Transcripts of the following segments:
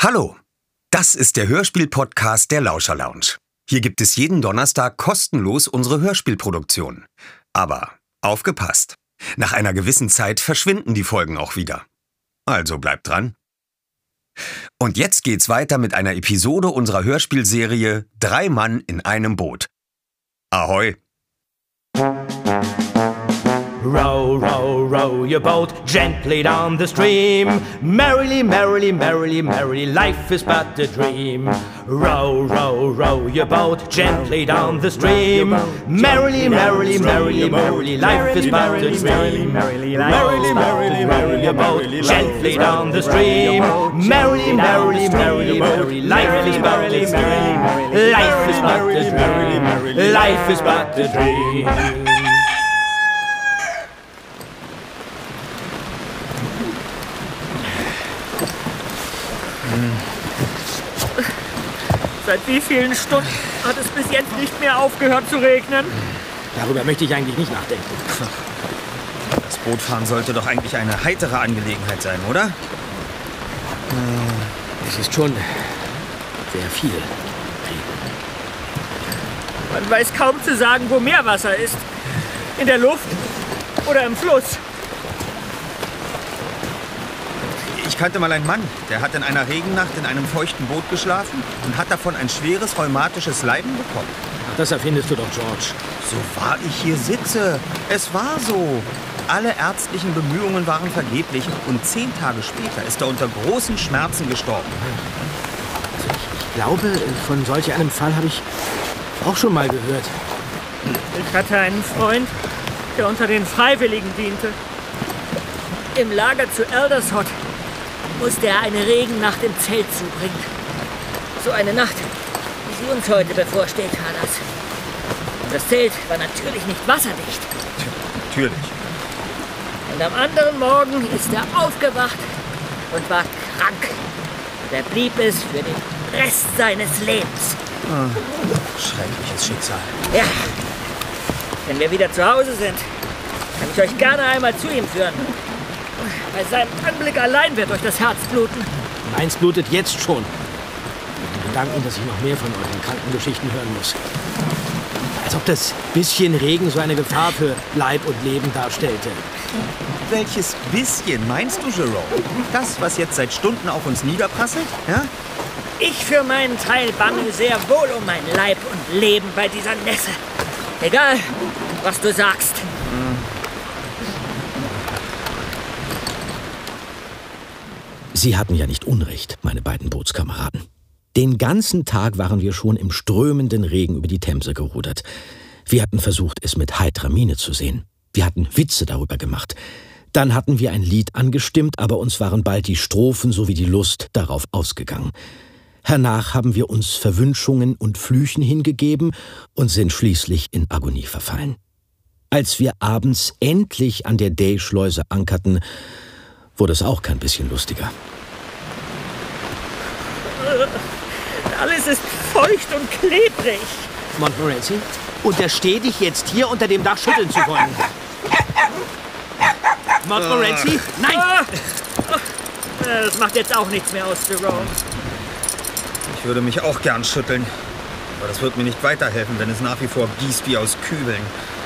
Hallo, das ist der Hörspiel-Podcast der Lauscher Lounge. Hier gibt es jeden Donnerstag kostenlos unsere Hörspielproduktion. Aber aufgepasst, nach einer gewissen Zeit verschwinden die Folgen auch wieder. Also bleibt dran. Und jetzt geht's weiter mit einer Episode unserer Hörspielserie 3 Mann in einem Boot. Ahoi! Row, row, row your boat gently down the stream. Merrily, merrily, merrily, merrily, life is but a dream. Row, row, row your boat gently down the stream. Merrily, merrily, merrily, merrily, life is but a dream. Merrily, merrily, merrily, your boat gently down the stream. Merrily, merrily, merrily, merrily, life is but a dream. Life is but a dream. Life is but a dream. Seit wie vielen Stunden hat es bis jetzt nicht mehr aufgehört zu regnen? Darüber möchte ich eigentlich nicht nachdenken. Das Bootfahren sollte doch eigentlich eine heitere Angelegenheit sein, oder? Es ist schon sehr viel. Man weiß kaum zu sagen, wo Meerwasser ist. In der Luft oder im Fluss. Ich kannte mal einen Mann, der hat in einer Regennacht in einem feuchten Boot geschlafen und hat davon ein schweres rheumatisches Leiden bekommen. Ach, das erfindest du doch, George. So wahr ich hier sitze. Es war so. Alle ärztlichen Bemühungen waren vergeblich und 10 Tage später ist er unter großen Schmerzen gestorben. Also ich glaube, von solch einem Fall habe ich auch schon mal gehört. Ich hatte einen Freund, der unter den Freiwilligen diente. Im Lager zu Aldershot musste er eine Regennacht im Zelt zubringen. So eine Nacht, wie sie uns heute bevorsteht, Carlas. Und das Zelt war natürlich nicht wasserdicht. Natürlich. Und am anderen Morgen ist er aufgewacht und war krank. Da blieb es für den Rest seines Lebens. Schreckliches Schicksal. Ja, wenn wir wieder zu Hause sind, kann ich euch gerne einmal zu ihm führen. Bei seinem Anblick allein wird euch das Herz bluten. Meins blutet jetzt schon. Mit dem Gedanken, dass ich noch mehr von euren Krankengeschichten hören muss. Als ob das bisschen Regen so eine Gefahr für Leib und Leben darstellte. Welches bisschen meinst du, Jerome? Das, was jetzt seit Stunden auf uns niederprasselt? Ja? Ich für meinen Teil bange sehr wohl um mein Leib und Leben bei dieser Nässe. Egal, was du sagst. Sie hatten ja nicht Unrecht, meine beiden Bootskameraden. Den ganzen Tag waren wir schon im strömenden Regen über die Themse gerudert. Wir hatten versucht, es mit heiterer Miene zu sehen. Wir hatten Witze darüber gemacht. Dann hatten wir ein Lied angestimmt, aber uns waren bald die Strophen sowie die Lust darauf ausgegangen. Hernach haben wir uns Verwünschungen und Flüchen hingegeben und sind schließlich in Agonie verfallen. Als wir abends endlich an der Day-Schleuse ankerten, wurde es auch kein bisschen lustiger. Alles ist feucht und klebrig. Montmorency, untersteh dich jetzt hier unter dem Dach schütteln zu wollen. Montmorency, nein! Das macht jetzt auch nichts mehr aus, Jerome. Ich würde mich auch gern schütteln. Aber das wird mir nicht weiterhelfen, wenn es nach wie vor gießt wie aus Kübeln.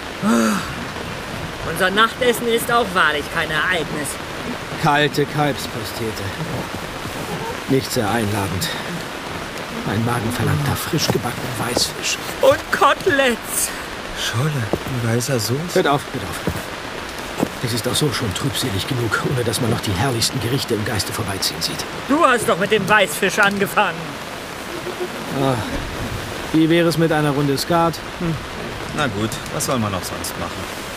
Unser Nachtessen ist auch wahrlich kein Ereignis. Kalte Kalbspastete. Nicht sehr einladend. Mein Magen verlangt nach frisch gebackenen Weißfisch. Und Koteletts. Scholle, ein weißer Soße. Hört auf, hört auf. Es ist auch so schon trübselig genug, ohne dass man noch die herrlichsten Gerichte im Geiste vorbeiziehen sieht. Du hast doch mit dem Weißfisch angefangen. Wie wäre es mit einer Runde Skat? Na gut, was soll man noch sonst machen?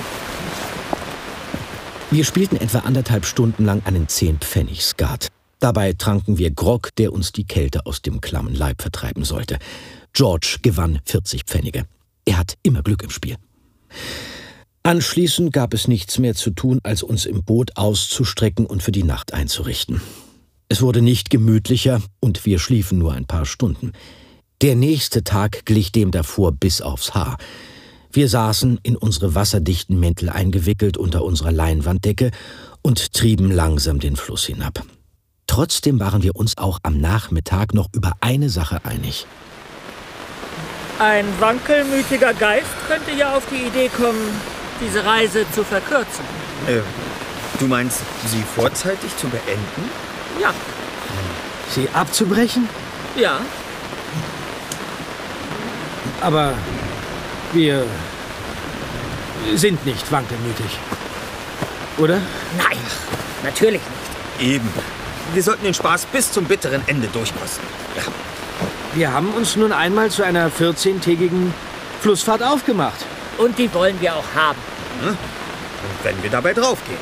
Wir spielten etwa 1,5 Stunden lang einen 10-Pfennig-Skat. Dabei tranken wir Grog, der uns die Kälte aus dem klammen Leib vertreiben sollte. George gewann 40 Pfennige. Er hat immer Glück im Spiel. Anschließend gab es nichts mehr zu tun, als uns im Boot auszustrecken und für die Nacht einzurichten. Es wurde nicht gemütlicher und wir schliefen nur ein paar Stunden. Der nächste Tag glich dem davor bis aufs Haar. Wir saßen in unsere wasserdichten Mäntel eingewickelt unter unserer Leinwanddecke und trieben langsam den Fluss hinab. Trotzdem waren wir uns auch am Nachmittag noch über eine Sache einig. Ein wankelmütiger Geist könnte ja auf die Idee kommen, diese Reise zu verkürzen. Du meinst, sie vorzeitig zu beenden? Ja. Sie abzubrechen? Ja. Aber wir sind nicht wankelmütig. Oder? Nein, natürlich nicht. Eben. Wir sollten den Spaß bis zum bitteren Ende durchkosten. Ja. Wir haben uns nun einmal zu einer 14-tägigen Flussfahrt aufgemacht. Und die wollen wir auch haben. Und wenn wir dabei draufgehen.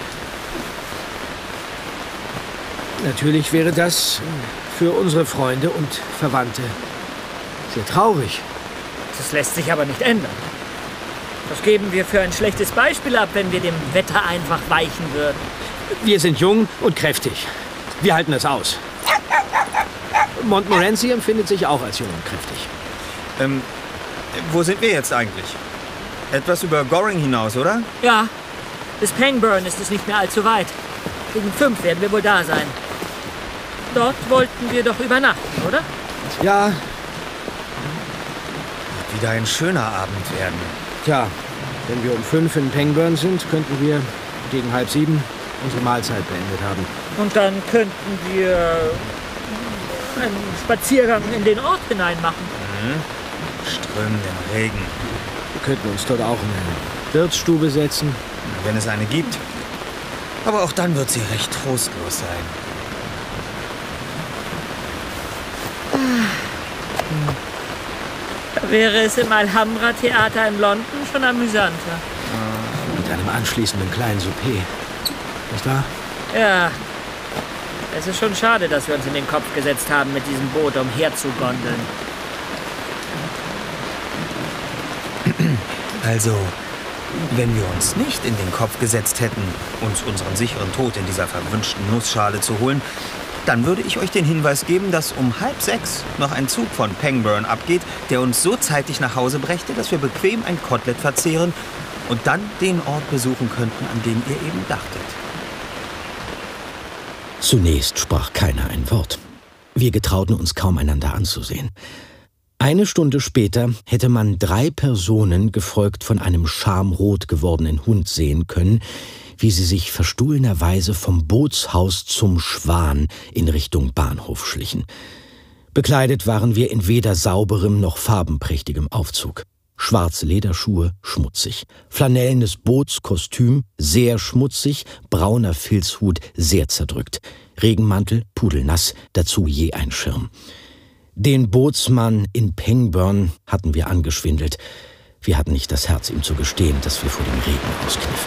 Natürlich wäre das für unsere Freunde und Verwandte sehr traurig. Das lässt sich aber nicht ändern. Das geben wir für ein schlechtes Beispiel ab, wenn wir dem Wetter einfach weichen würden. Wir sind jung und kräftig. Wir halten das aus. Montmorency empfindet sich auch als jung und kräftig. Wo sind wir jetzt eigentlich? Etwas über Goring hinaus, oder? Ja, bis Pangburn ist es nicht mehr allzu weit. Gegen 5 werden wir wohl da sein. Dort wollten wir doch übernachten, oder? Ja, Wird wieder ein schöner Abend werden. tja, wenn wir um 5 in Pangburn sind, könnten wir gegen 6:30 unsere Mahlzeit beendet haben. Und dann könnten wir einen Spaziergang in den Ort hinein machen. Strömenden Regen, Wir könnten uns dort auch in eine Wirtsstube setzen. wenn es eine gibt. Aber auch dann wird sie recht trostlos sein. Da wäre es im Alhambra-Theater in London schon amüsanter. Mit einem anschließenden kleinen Souper. Nicht wahr? Ja, es ist schon schade, dass wir uns in den Kopf gesetzt haben, mit diesem Boot umherzugondeln. Also, wenn wir uns nicht in den Kopf gesetzt hätten, uns unseren sicheren Tod in dieser verwünschten Nussschale zu holen, dann würde ich euch den Hinweis geben, dass um 5:30 noch ein Zug von Pangburn abgeht, der uns so zeitig nach Hause brächte, dass wir bequem ein Kotelett verzehren und dann den Ort besuchen könnten, an den ihr eben dachtet. Zunächst sprach keiner ein Wort. Wir getrauten uns kaum einander anzusehen. Eine Stunde später hätte man 3 Personen, gefolgt von einem schamrot gewordenen Hund, sehen können, wie sie sich verstohlenerweise vom Bootshaus zum Schwan in Richtung Bahnhof schlichen. Bekleidet waren wir in weder sauberem noch farbenprächtigem Aufzug. Schwarze Lederschuhe, schmutzig. Flanellenes Bootskostüm, sehr schmutzig. Brauner Filzhut, sehr zerdrückt. Regenmantel, pudelnass, dazu je ein Schirm. Den Bootsmann in Pangburn hatten wir angeschwindelt. Wir hatten nicht das Herz, ihm zu gestehen, dass wir vor dem Regen auskniffen.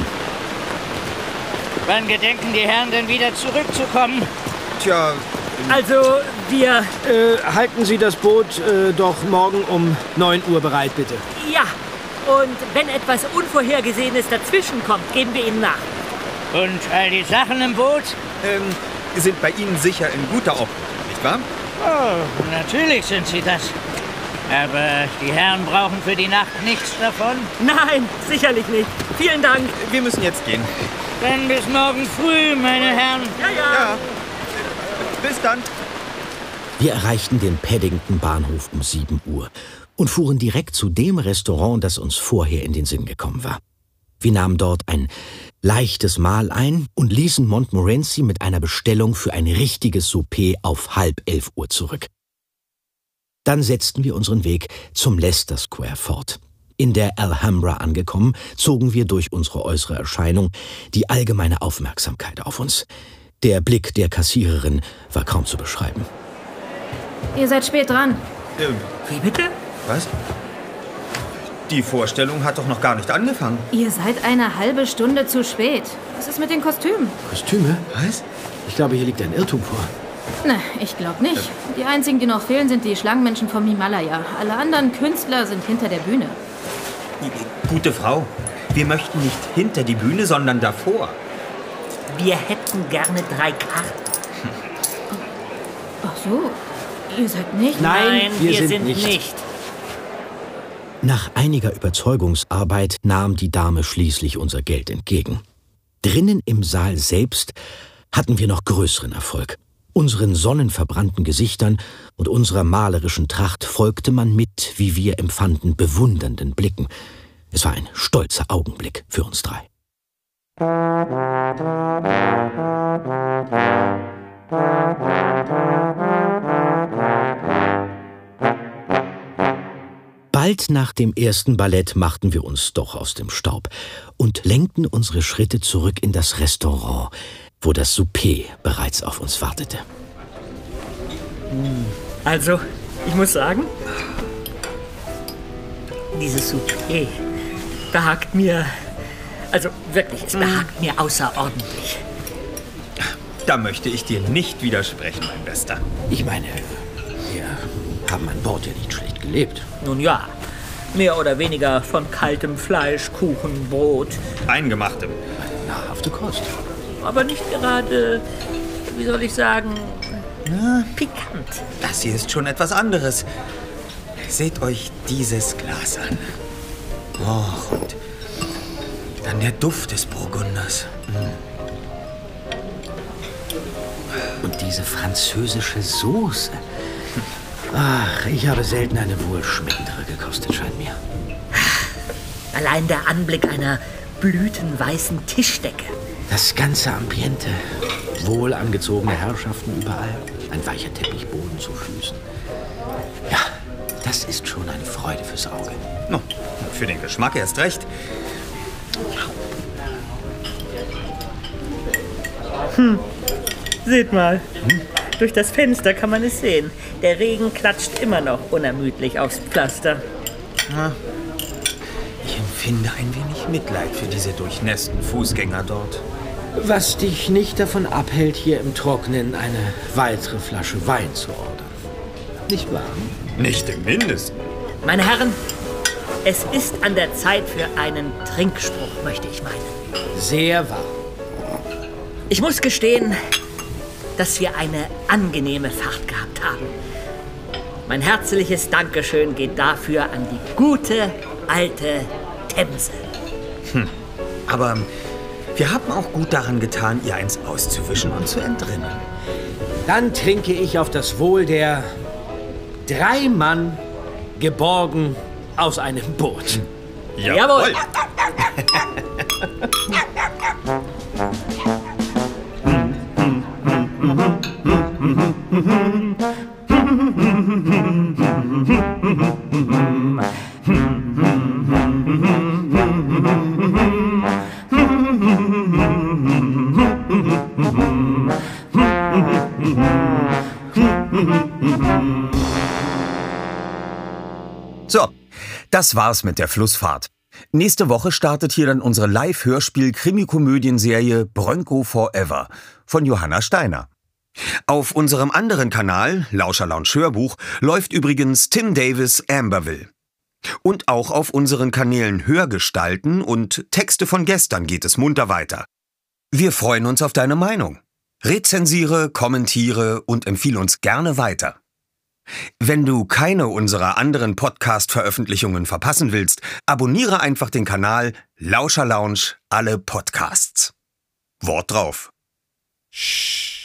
Wann gedenken die Herren denn wieder zurückzukommen? Tja, Also, wir... Halten Sie das Boot doch morgen um 9 Uhr bereit, bitte. Ja, und wenn etwas Unvorhergesehenes dazwischenkommt, geben wir Ihnen nach. Und all die Sachen im Boot? sind bei Ihnen sicher in guter Obhut, nicht wahr? Oh, natürlich sind sie das. Aber die Herren brauchen für die Nacht nichts davon. Nein, sicherlich nicht. Vielen Dank. Wir müssen jetzt gehen. Dann bis morgen früh, meine Herren. Ja. Bis dann. Wir erreichten den Paddington-Bahnhof um 7 Uhr und fuhren direkt zu dem Restaurant, das uns vorher in den Sinn gekommen war. Wir nahmen dort ein leichtes Mahl ein und ließen Montmorency mit einer Bestellung für ein richtiges Souper auf 10:30 Uhr zurück. Dann setzten wir unseren Weg zum Leicester Square fort. In der Alhambra angekommen, zogen wir durch unsere äußere Erscheinung die allgemeine Aufmerksamkeit auf uns. Der Blick der Kassiererin war kaum zu beschreiben. Ihr seid spät dran. Wie bitte? Was? Die Vorstellung hat doch noch gar nicht angefangen. Ihr seid eine halbe Stunde zu spät. Was ist mit den Kostümen? Kostüme? Was? Ich glaube, hier liegt ein Irrtum vor. Ne, ich glaube nicht. Die einzigen, die noch fehlen, sind die Schlangenmenschen vom Himalaya. Alle anderen Künstler sind hinter der Bühne. Gute Frau, wir möchten nicht hinter die Bühne, sondern davor. Wir hätten gerne 3 Karten. Ach so, ihr seid nicht... Nein, wir wir sind sind nicht. nicht. Nach einiger Überzeugungsarbeit nahm die Dame schließlich unser Geld entgegen. Drinnen im Saal selbst hatten wir noch größeren Erfolg. Unseren sonnenverbrannten Gesichtern und unserer malerischen Tracht folgte man mit, wie wir empfanden, bewundernden Blicken. Es war ein stolzer Augenblick für uns drei. Bald nach dem ersten Ballett machten wir uns doch aus dem Staub und lenkten unsere Schritte zurück in das Restaurant, wo das Souper bereits auf uns wartete. Also, ich muss sagen, dieses Souper behagt mir, also wirklich, es behagt mir außerordentlich. Da möchte ich dir nicht widersprechen, mein Bester. Ich meine, wir haben an Bord ja nicht schlecht gelebt. Nun ja, mehr oder weniger von kaltem Fleisch, Kuchen, Brot. Eingemachtem. Nahrhafte Kost. Aber nicht gerade, wie soll ich sagen, pikant. Das hier ist schon etwas anderes. Seht euch dieses Glas an. Och, und dann der Duft des Burgunders. Und diese französische Soße. Ach, ich habe selten eine wohlschmeckendere gekostet, scheint mir. Allein der Anblick einer blütenweißen Tischdecke. Das ganze Ambiente. Wohl angezogene Herrschaften überall. Ein weicher Teppichboden zu Füßen. Ja, das ist schon eine Freude fürs Auge. No, für den Geschmack erst recht. Seht mal, durch das Fenster kann man es sehen. Der Regen klatscht immer noch unermüdlich aufs Pflaster. Ich empfinde ein wenig Mitleid für diese durchnässten Fußgänger dort. Was dich nicht davon abhält, hier im Trockenen eine weitere Flasche Wein zu ordern. Nicht wahr? Nicht im Mindesten. Meine Herren, es ist an der Zeit für einen Trinkspruch, möchte ich meinen. Sehr wahr. Ich muss gestehen, dass wir eine angenehme Fahrt gehabt haben. Mein herzliches Dankeschön geht dafür an die gute, alte Themse. Aber wir haben auch gut daran getan, ihr eins auszuwischen und zu entrinnen. Dann trinke ich auf das Wohl der 3 Mann geborgen aus einem Boot. Jawohl! So, das war's mit der Flussfahrt. Nächste Woche startet hier dann unsere Live-Hörspiel-Krimikomödienserie Brönko Forever von Johanna Steiner. Auf unserem anderen Kanal, Lauscher Lounge Hörbuch, läuft übrigens Tim Davis Amberville. Und auch auf unseren Kanälen Hörgestalten und Texte von gestern geht es munter weiter. Wir freuen uns auf deine Meinung. Rezensiere, kommentiere und empfehle uns gerne weiter. Wenn du keine unserer anderen Podcast-Veröffentlichungen verpassen willst, abonniere einfach den Kanal Lauscher Lounge alle Podcasts. Wort drauf.